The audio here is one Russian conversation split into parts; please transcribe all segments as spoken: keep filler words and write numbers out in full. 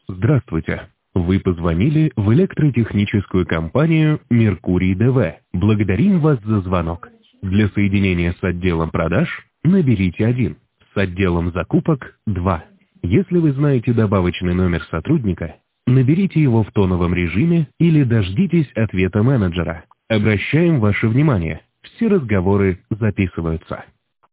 Здравствуйте. Вы позвонили в электротехническую компанию «Меркурий ДВ». Благодарим вас за звонок. Для соединения с отделом продаж наберите один, с отделом закупок– два. Если вы знаете добавочный номер сотрудника, наберите его в тоновом режиме или дождитесь ответа менеджера. Обращаем ваше внимание. Все разговоры записываются.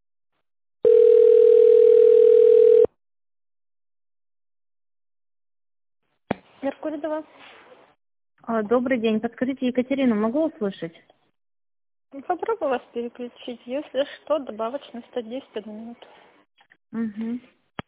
Меркурий до вас. А, Добрый день. Подскажите, Екатерину могу услышать? Попробую вас переключить. Если что, добавочно сто десять минут. Угу.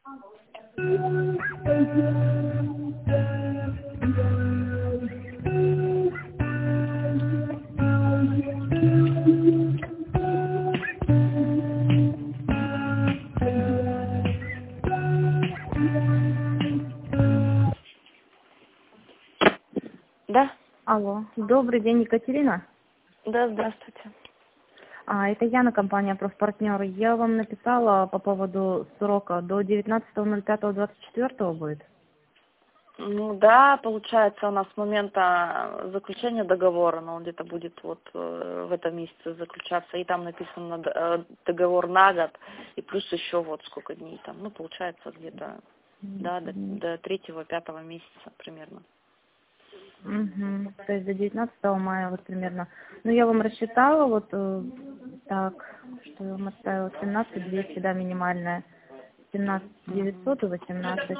Да, Алло. Добрый день, Екатерина. да, здравствуйте. А, это Яна, компания «Профпартнер». Я вам написала по поводу срока. До девятнадцатого ноль пятого двадцать четвёртого будет. Ну да, получается, у нас с момента заключения договора, но он где-то будет вот э, в этом месяце заключаться, и там написано д- э, договор на год, и плюс еще вот сколько дней там, ну получается где-то, да, до, до третьего-пятого месяца примерно. Угу. То есть до девятнадцатого мая вот примерно. Ну, я вам рассчитала, вот э, так, что я вам оставила, семнадцать двести, да, минимальная. семнадцать девятьсот и восемнадцать.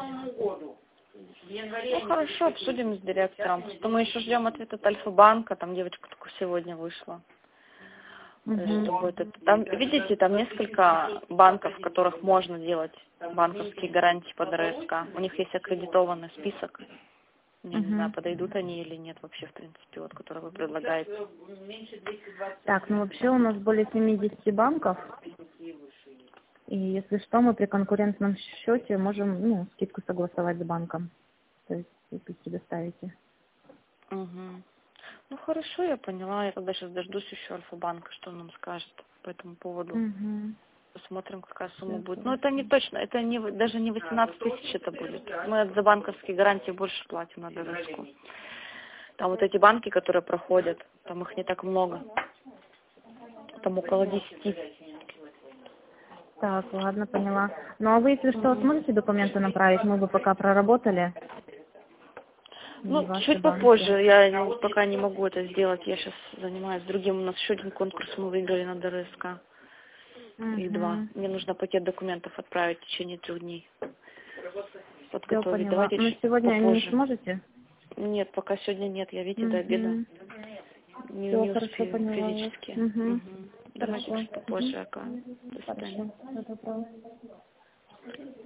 Ну хорошо, обсудим с директором. Просто мы еще ждем ответ от Альфа-банка, там девочка только сегодня вышла. То есть что Угу. будет это? Там, видите, там несколько банков, в которых можно делать банковские гарантии под РСК. У них есть аккредитованный список. Я не знаю, Угу. подойдут они или нет вообще, в принципе, вот, которые вы предлагаете. Так, ну вообще у нас более семидесяти банков. И если что, мы при конкурентном счете можем, ну, скидку согласовать с банком. То есть, если предоставите. Угу. Ну хорошо, я поняла. Я тогда сейчас дождусь еще Альфа-банка, что он нам скажет по этому поводу. Угу. Посмотрим, какая сумма Все будет. Но это не хорошо. точно, это не, в- даже не восемнадцать тысяч это будет. Мы за банковские гарантии больше платим на ДРСку. Там вот эти банки, которые проходят, там их не так много. Там около десяти. Так, ладно, поняла. Ну, а вы, если что, сможете документы направить? Мы бы пока проработали. И Ну, ваши чуть банки. попозже, я не- пока не могу это сделать. Я сейчас занимаюсь другим. У нас еще один конкурс мы выиграли на ДРСК. Их два. Угу. Мне нужно пакет документов отправить в течение трех дней. Все Подготовить. поняла. Давайте Но чуть сегодня не попозже. сможете? Нет, пока сегодня нет. Я, видите, до обеда Угу. не, Все, не хорошо, успею поняла вас. физически. Угу. Мгм. Давайте Хорошо. чуть попозже, Угу. Ака. До свидания. Хорошо. Всего доброго.